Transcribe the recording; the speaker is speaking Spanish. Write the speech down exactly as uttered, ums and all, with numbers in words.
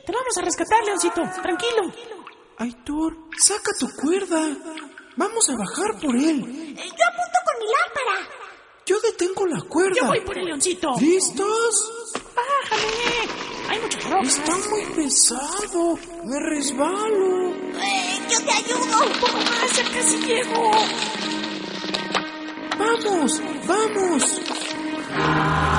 Te vamos a rescatar, Leoncito. Tranquilo. Aitor, saca tu cuerda. Vamos a bajar por él. Yo apunto con mi lámpara. Yo detengo la cuerda. Yo voy por el Leoncito. ¿Listos? Bájame. Hay muchas rocas. Está muy pesado. Me resbalo. Eh, yo te ayudo. Un poco más, ya casi llego. ¡Vamos! ¡Vamos!